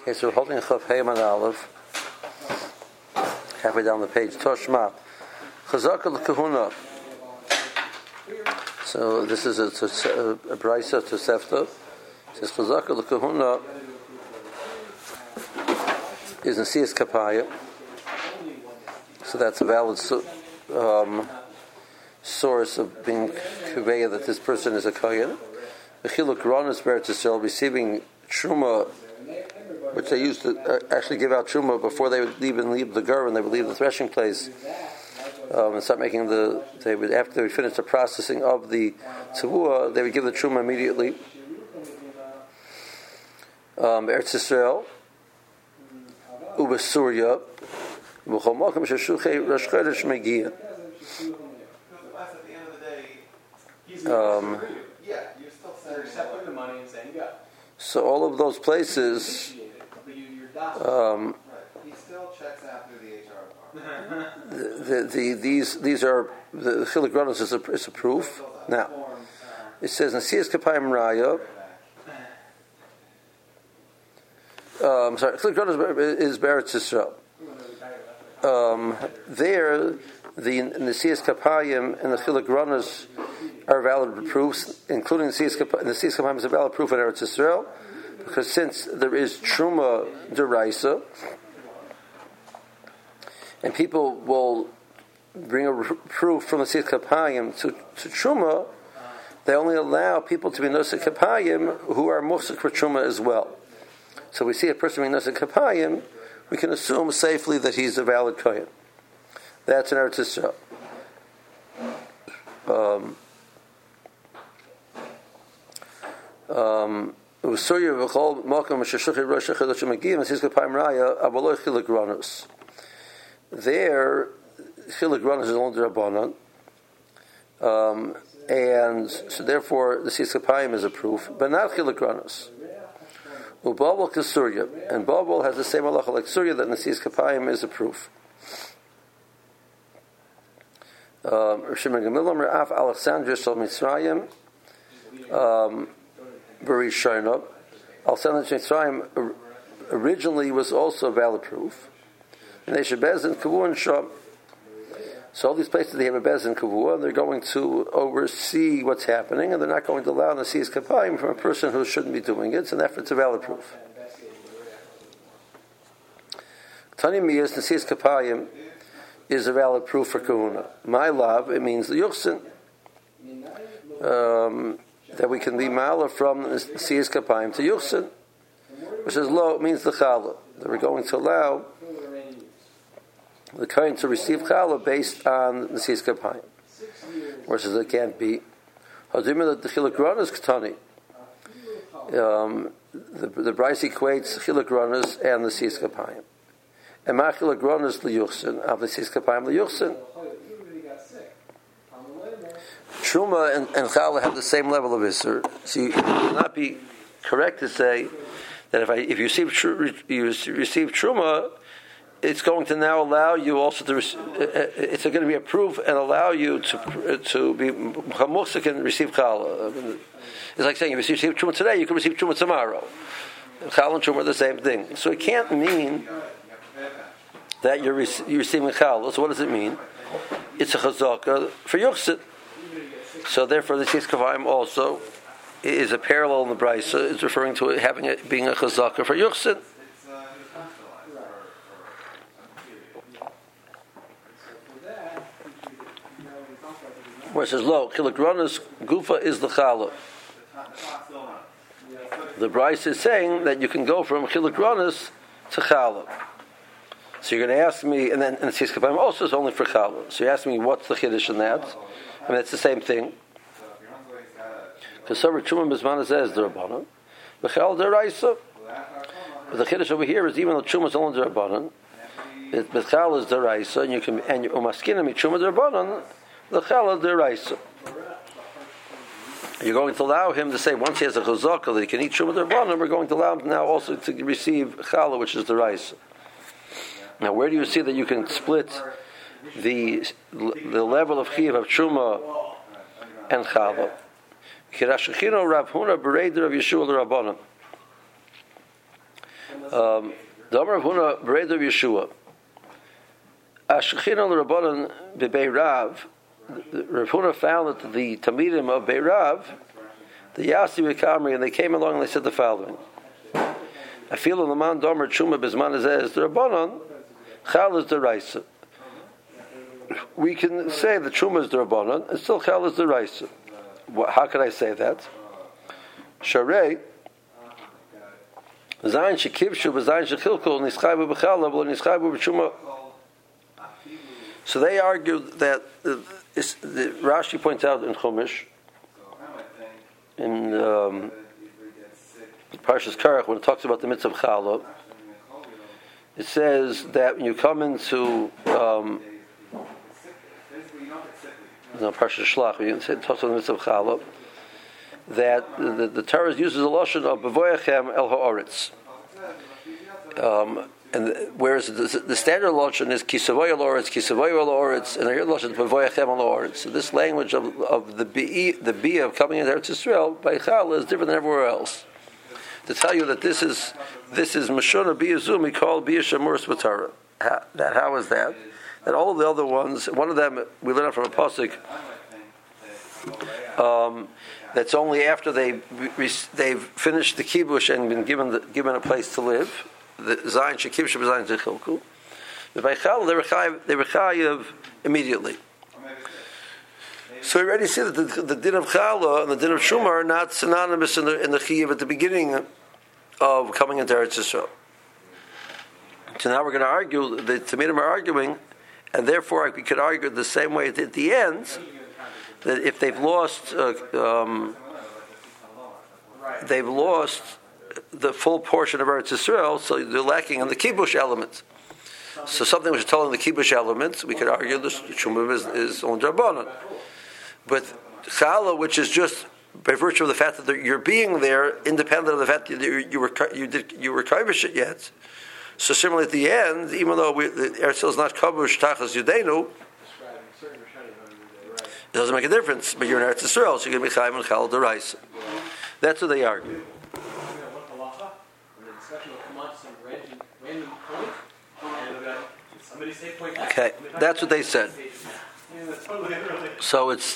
Okay, so we're holding Chav Heyman Aleph, halfway down the page. Toshma, Chazaka l'Kahuna. So this is a Brisa Tosefta. It says Chazaka l'Kahuna is in Siyas Kapaya. So that's a valid source of being Kuveya that this person is a Kohen. The Chiluk Ronas Beretz Yisrael receiving Truma, which they used to actually give out Truma before they would even leave the Gur, and they would leave the threshing place and start making after they would finish the processing of the Tzavua, they would give the Truma immediately. Beretz Yisrael, Uba Surya, B'chol Malkim Sheshuchei Rosh Chodesh Megia. So all of those places, he still checks after the HR department. these are the Chiluk Ronos is a proof. Now it says in Siyas Kapayim Raya. Chiluk Ronos is Beretz Yisrael. There, the Siyas Kapayim and the Chiluk Ronos are valid proofs, including the Siyas Kapayim is a valid proof in Eretz Yisrael, because since there is Truma Deraisa, and people will bring a proof from the Siyas Kapayim to Truma, they only allow people to be Nosek Kapayim who are Musik for Truma as well. So we see a person being Nosek Kapayim, we can assume safely that he's a valid Kohen. That's in Eretz Yisrael. It was Surya v'chol malkam sheshuchei rosh chodesh megiyim and Siyas Kapayim Raya avoloy Chiluk Ronos. There, Chiluk Ronos is only Rabbanan, and so therefore the Siyas Kapayim is a proof, but not Chiluk Ronos. Ubabal Surya, and Babal has the same halacha like Surya that the Siyas Kapayim is a proof. Shimon Gamilam Ra'af Alexandria Shal Mitzrayim Barishayna. Alexandria Mitzrayim originally was also a valid proof. And they should Bezin Kavua and Sham. So all these places they have a Bezin Kavua, and they're going to oversee what's happening, and they're not going to allow the Siyas Kapayim from a person who shouldn't be doing it. It's an effort to valid proof. Tani Miyas, the Siyas Kapayim is a valid proof for Kahuna. My love, it means the Yuchsin. That we can be Mala from Siyas Kapayim to Yuchsin, which is low, it means the Chala. That we're going to allow the Kohen to receive Chala based on the Siyas Kapayim. Versus it can't be. Hadimah the Chiluk Ronos Ketani. The Bryce equates Chiluk Ronos and the Siyas Kapayim. And Ma Chiluk Ronos liyuchsin of the Siyas Kapayim liyuchsin. Truma and Chala have the same level of Isser. So it would not be correct to say that if you receive Truma, it's going to now allow you also to. It's going to be a proof and allow you to be Chamusik and receive Chala. It's like saying if you receive Truma today, you can receive Truma tomorrow. Chala and Truma are the same thing. So it can't mean that you're receiving Chala. So what does it mean? It's a Chazaka for Yuchsit. So therefore, the Siyas Kapayim also is a parallel in the Brisa. It's referring to it being a Chazaka for Yuchsit. Where it says, "Lo, Chiluk Ronos Gufa is the Chala." The Brisa is saying that you can go from Chiluk Ronos to Chala. So you're going to ask me, and the Siyas Kapayim also is only for Chala. So you ask me, what's the Chiddush in that? I mean, it's the same thing. Because Sabra Truma Bizmana says the Rabbanan, the Chal Deraisa. But the Chiddush over here is even though Truma is only the Rabbanan, the Chal is Deraisa, and you can Umaskina mi Truma Derabanan, the Chal Deraisa. You're going to allow him to say once he has a Chazaka that he can eat Truma Derabanan, we're going to allow him now also to receive Chala, which is Deraisa. Now, where do you see that you can split the level of Chiyav of Truma and Chala? Kirashachino Rav Huna Bereder of Yeshua the Rabbanim. The Amar of Huna Bered of Yeshua. Ashchina l'Rabbanan b'Bei Rav. Rav Huna found that the Talmidim of Bei Rav, the Yasi v'Kamri, and they came along and they said the following: I feel in the man Domer Chuma Bizman Azez the Rabbanan Chal is the Raisa. We can say the Chuma is the Rabbanan and still Chal is the Raisa. How can I say that? Sharei Zayin Shekivshu Zayin Shechilkul Nischaybu B'Chalav Nischaybu B'Chuma. So they argue that the Rashi points out in Chumash in Parshas Karach when it talks about the mitzvah of Challah, it says that when you come into Parshas Shlach, when it talks about the mitzvah of Challah, that the Torah uses the lashon of bevoyachem el ha'oretz, and whereas the standard lashon is kisavoy el ha'oretz, and the other lashon is bevoyachem el ha'oretz. So this language of the bia of coming into Eretz Yisrael by Challah is different than everywhere else. To tell you that this is Mashona Bia Zumi called Bia Shamuras B'Torah. How is that? That all the other ones, one of them we learned from a pasuk. That's only after they've finished the kibush and been given a place to live. The Zayin Shekivshu Zayin Zechilku. The Beichal they were chayav immediately. So we already see that the din of Challah and the din of Shuma are not synonymous in the Chiyuv at the beginning of coming into Eretz Yisrael. So now we're going to argue, the Talmidim are arguing, and therefore we could argue the same way at the end, that if they've lost the full portion of Eretz Yisrael, so they're lacking in the kibush element. So something which is told in the kibush element, we could argue the Shuma is on Drabanan. But Challah, which is just by virtue of the fact that you're being there, independent of the fact that you were kavish it yet. So similarly, at the end, even though the Eretz Yisrael is not kavush tachas Yudeinu, it doesn't make a difference. But you're in Eretz Yisrael, so you're going to be chayim and Challah d'Oraisa. That's what they argue. Okay, that's what they said. So it's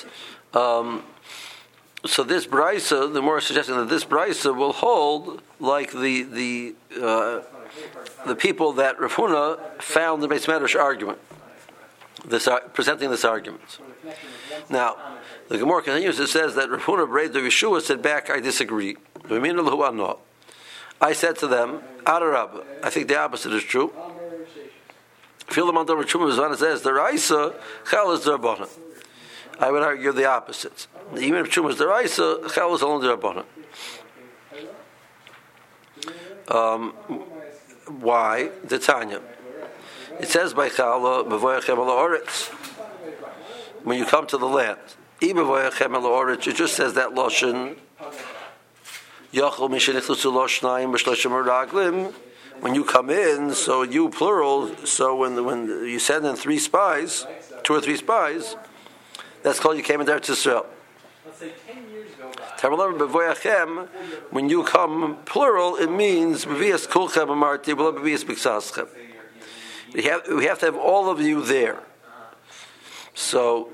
so this brisa, the more suggesting that this brisa will hold like the people that Rav Huna found the Beis Medrash argument, presenting this argument. Now the Gemara continues. It says that Rav Huna Bered of Yeshua said back, I disagree. I said to them, Adarabba, I think the opposite is true. Feel the Mount of Chuma says the Raisa Chal is the Rabbanan. I would argue the opposite. Even if Chuma is the Raisa, Chal is only the Rabbanan. Why? The Tanya. It says by Chala Bevoyachem el Ha'oretz. When you come to the land, Bevoyachem el Ha'oretz, it just says that lashon. Yachol Mishenichlusu Loshnayim B'Shloshim Raglim. When you come in, so you plural. So when you send in 3 spies, 2 or 3 spies, that's called you came in there to Israel. Let's say 10 years ago. When you come plural, it means B'Vias Kulchem Amarti B'Vias B'Ksaschem. We have to have all of you there. So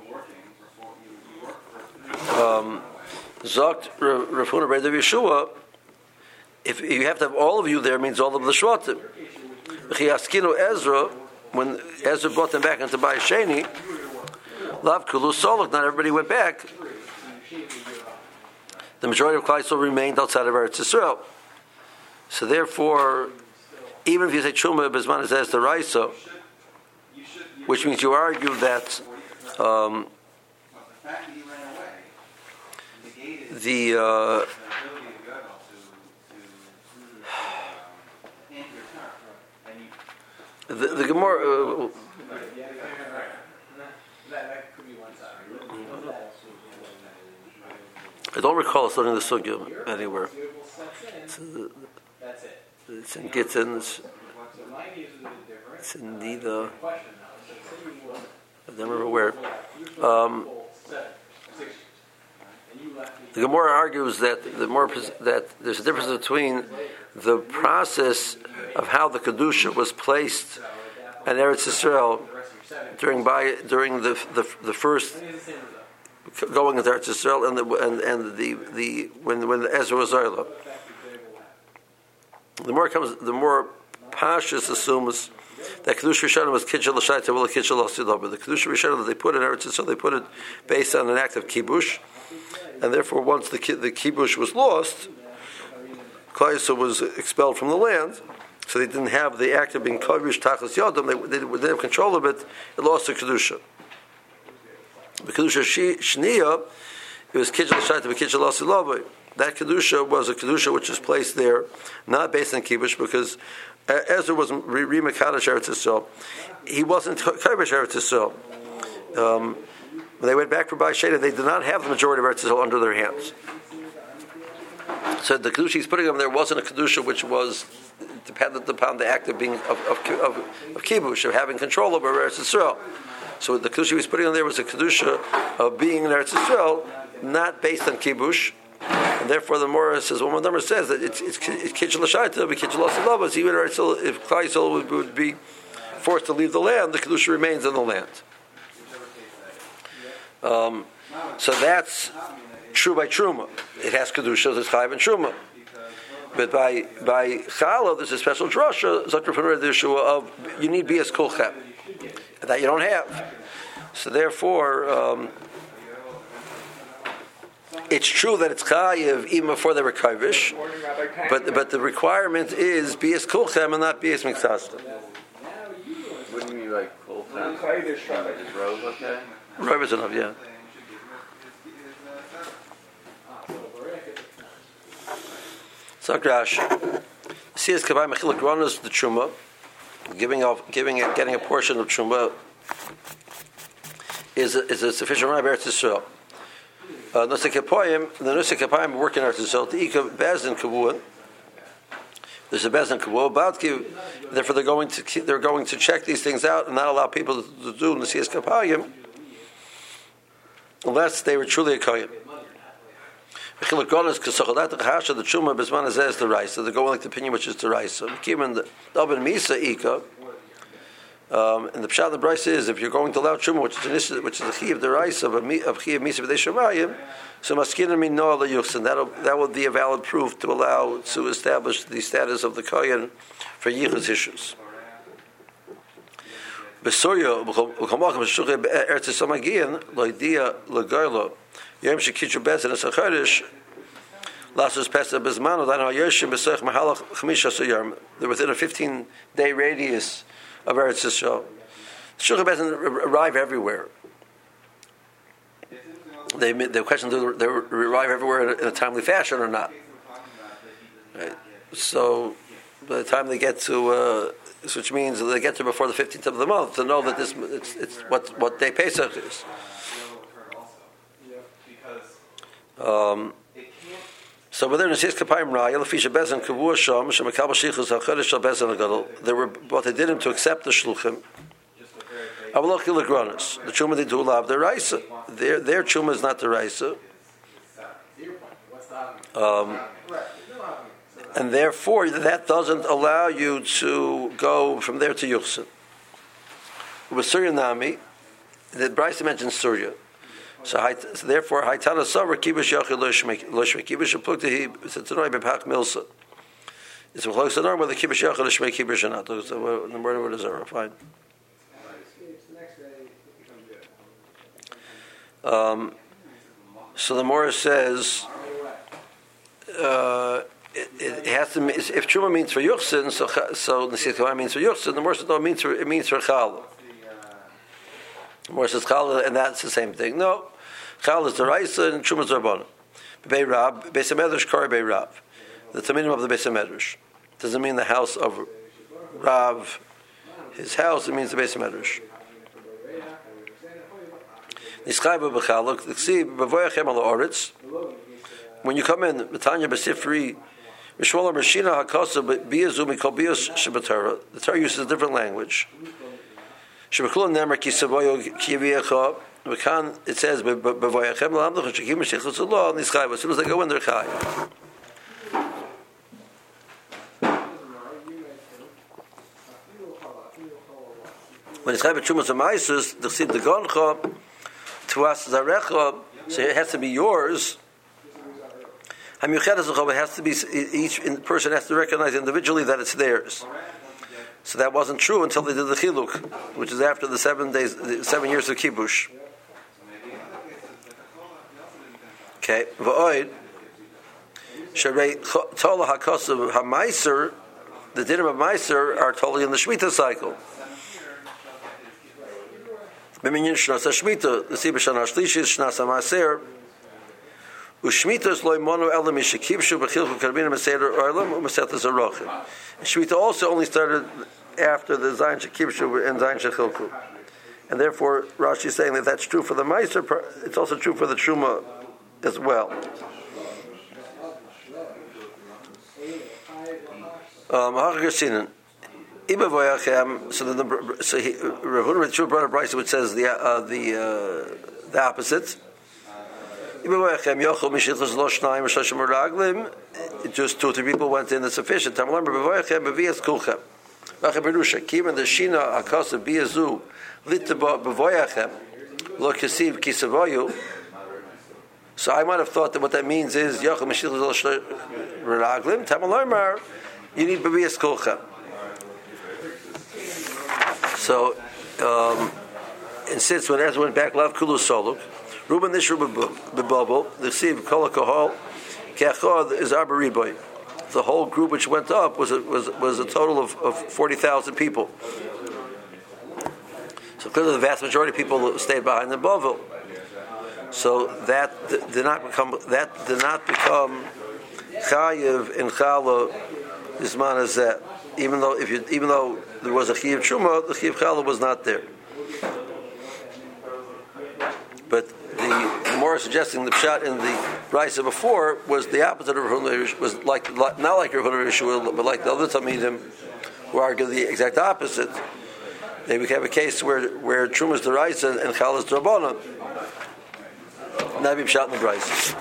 Zokt Rav Huna Bered of Yeshua. If you have to have all of you there, means all of the Shvatim. Chiyaskinu Ezra, when Ezra brought them back into Bayis Sheni, Lav Kulu Solok, not everybody went back. The majority of Klal Yisrael remained outside of Eretz Yisrael. So therefore, even if you say Chuma Bezman is as the Raisa, which means you argue that the Gemara. I don't recall studying the sugya anywhere. It's in Gittin. It's in Nida. I don't remember where. The Gemara argues that that there's a difference between the process of how the kedusha was placed in Eretz Yisrael during the first going into Eretz Yisrael when Ezra was Oila. The more Pashas assumes that Kedusha Rishonah was Kitchel L'Shayta V'la Kitchel L'Sidaba. The Kedusha Rishonah that they put in Eretz Yisrael, they put it based on an act of kibush, and therefore once the kibush was lost, Klal Yisrael was expelled from the land, so they didn't have the act of being kibush tachas yodam. They didn't have control of it. It lost the Kedusha. The Kedusha Shniya, it was Kitchel L'Shayta V'Kitchel L'Sidaba. That Kedusha was a Kedusha which was placed there, not based on kibush, because Ezra wasn't Mekadosh Eretz Yisrael. He wasn't Kibush Eretz Yisrael. When they went back for Bai Sheda, they did not have the majority of Eretz Yisrael under their hands. So the Kedusha he's putting them there wasn't a Kedusha which was dependent upon the act of being of kibush, of having control over Eretz Yisrael. So the Kedusha he's putting them there was a Kedusha of being in Eretz Yisrael, not based on kibush. And therefore, the Morah says, one of the numbers says that it's Kitchel L'Shayta, but Kitchel L'Sidaba. Even if Klal Yisrael would be forced to leave the land, the Kedusha remains in the land. So that's true by Truma. It has Kedusha, there's Chayav and Truma. But by Chala, there's a special drasha, Zakra Panur Yeshua, of you need Bias Kulchem, that you don't have. So therefore, it's true that it's chayiv even before they were kavish, but the requirement is bias kulchem and not bias miksasta. Wouldn't you mean like kulchem? Like just rove, okay? Rove is enough, yeah. Sakrash, Siyas Kavai Mechilak Ronas the Truma, getting a portion of Truma is a sufficient right Eretz Yisrael. The Nusik Kapayim work in Eretz Yisrael. The Ika Bezdin Kavua. There's a Bezdin Kavua. Therefore, they're going to check these things out and not allow people to do Nusik Kapayim unless they were truly a kohen. The Truma Bisman is the rice. So they're going like the opinion which is the rice. So Kiman the Dabin Misa Ika. And the pshat of the brayse is if you're going to allow truma, which is the chi of the rice of chi of misa b'dei shamayim, so maskina min noah leyuchsin. That will be a valid proof to establish the status of the kohen for yichus issues. Besoria u'chamalchim shulchay eretz yisrael magian loidia legarlo yom shekitzu bezin esacharish lasus pesa bezmano dano hayoshim besoich mahalach chamisha soyarm. They're within a 15-day radius of Eretz Yisrael. Shulchan doesn't arrive everywhere. The question: do they arrive everywhere in a timely fashion or not? Right. So, by the time they get to, which means they get to before the 15th of the month, to know that it's what day Pesach is. So whether in Nesias Kapayim Raya, Lefisha Bezin Kavua Sham, Shemakal Bashichus HaChadesh Shal Bezin HaGadol, they were what they did him to accept the Shluchim. Avaloch Ilagronis, the Truma they do love the Raisa. Their Truma is not the Raisa. And therefore that doesn't allow you to go from there to Yuchsin. With Surya Nami, the Bryce mentions Surya. So therefore, Haitana Savar Kibush Yachid Loshmek Kibush Plukti Sitanoi Bepach Milsa. It's a close to norm whether Kibush Yachid Loshmek Kibush or not. So the word is over. Fine. So the Morah says it has to. If Truma means for Yuchsin, so Nesias Kapayim means for Yuchsin. The Morah says no, it means for Chala. The Morah says Chala, and that's the same thing. No. Chal is the Raisa and Truma is the Rabbanan. B'Bei Rab, Beis HaMedrash Kari B'Bei Rab. The Taminim of the Beis HaMedrash. Doesn't mean the house of Rav, his house, it means the Beis HaMedrash. Nischayva B'Chaluk, L'Ksiv, B'Voyachem Al Ha'oretz. When you come in, B'Tanya B'Sifri, Mishmola Meshina HaKosa B'Biyazu Mikol Biyas Shabbatara. The Torah uses a different language. Shabbakulah Nemer Ki Savoyo Ki Yeviyecha. It says, as soon as they go in, they're chai. When it's Chayav Trumas Amaisus, the Chsiv Degoncha, Tuas Zarecha, so it has to be yours. It has to be, each person has to recognize individually that it's theirs. So that wasn't true until they did the Chiluk, which is after the 7 years of Kibush. Okay. V'oid, Sharei Tola HaKosav HaMaiser, the dinim of Maiser are totally in the Shemitah cycle. B'minyan Shnas HaShemitah, the Sibah Shana HaShlishis, Shnas HaMaiser, U'Shmitas Lo Mono Elam Yishakibshu B'chilchu Karbina Meseder Olam U'Mesetas Arochim. Shemitah also only started after the Zayin Shekibshu and Zayin Shechilku. And therefore, Rashi is saying that that's true for the Meiser, it's also true for the Truma as well. So Rav Huna brought a brayso which says the opposite. Just 2 or 3 people went in, it's sufficient. So I might have thought that what that means is you need Bevias Kulcha. So, and since when Ezra went back, Lav Kulu Soluk, Ruben Nishru Bebubble, the Siv Kol Kohol, Kechod is Arba Riboy. The whole group which went up was a total of 40,000 people. So clearly the vast majority of people stayed behind the Bovel. So that did not become Chayiv in Chala Isman Azeh. Even though there was a Chiyav Truma, the Chiyav Chala was not there. But the more suggesting the pshat in the Raisa before was the opposite of Rav Huna, was not like Rav Huna Yeshua, but like the other Talmidim who argue the exact opposite. They would have a case where Truma is the Raisa and Chala is the Rabbanan. Not be pshat in the Raisa.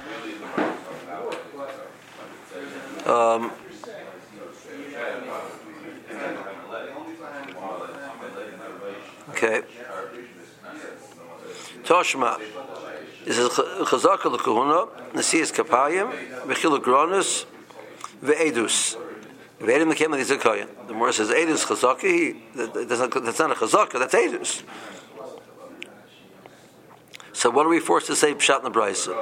Okay. Toshma. This is Chazaka l'Kahuna, Nesias Kapayim, Bechiluk Gronus, Ve'edus. Ve'edim became like Zakayan. The Morah says Edus Chazaka. That's not a Chazaka. That's Edus. So what are we forced to say pshat in the Brayso?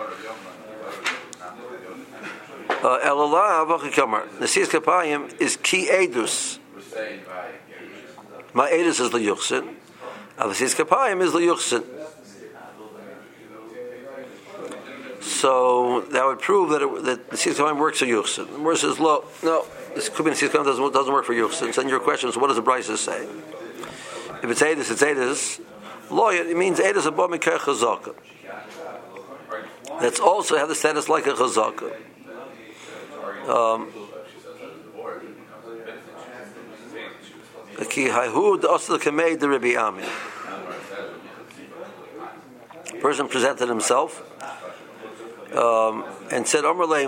Elallah Avachikamar. Nesias Kapayim is Ki Edus. My Edus is L'Yuchsin. Nesias Kapayim is L'Yuchsin. So that would prove that the Nesias Kapayim works for Yuchsin. The Morah says, no, this could be Nesias Kapayim doesn't work for Yuchsin. So then your question is, what does the Brayso say? If it's Edus, it's Edus. Lawyer, it means Edus above Mikar Chazaka. That's also have the status like a Chazaka. The person presented himself and said,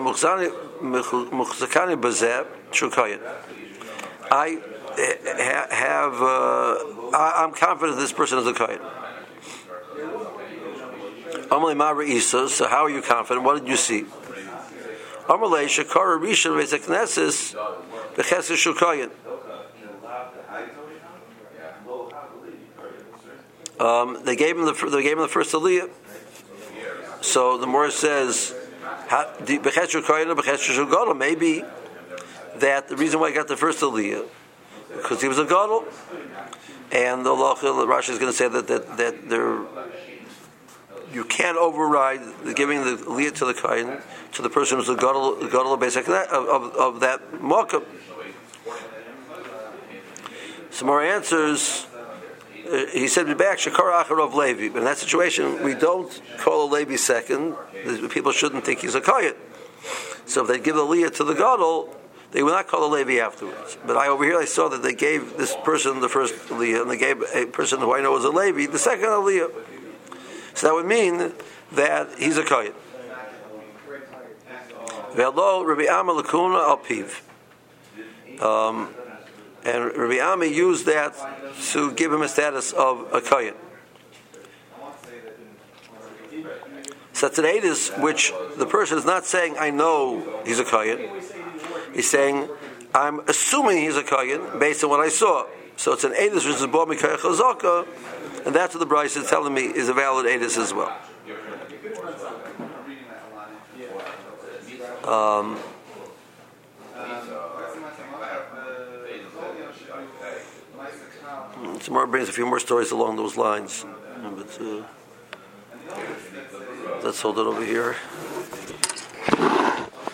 I'm confident this person is a kohen. So how are you confident? What did you see? They gave him the first aliyah. So the Morah says, maybe that the reason why he got the first aliyah because he was a gadol, and the Rashi is going to say that there you can't override giving the aliyah to the kohen to the person who's a gadol basically of that makam. Some more answers. He said back Shakar Acharov Levi, but in that situation we don't call a Levi second. People shouldn't think he's a kohen. So if they give the aliyah to the gadol, they will not call a Levi afterwards. But over here I saw that they gave this person the first aliyah, and they gave a person who I know was a Levi the second aliyah. So that would mean that he's a kohen. Velo Rabbi Amar Lakuna Al Piv. And Rabbi Ami used that to give him a status of a kohen. So it's an edus which the person is not saying, I know he's a kohen. He's saying, I'm assuming he's a kohen based on what I saw. So it's an edus which is bought me kohen chazaka, and that's what the Bryce is telling me is a valid edus as well. Tomorrow brings a few more stories along those lines. But let's hold it over here.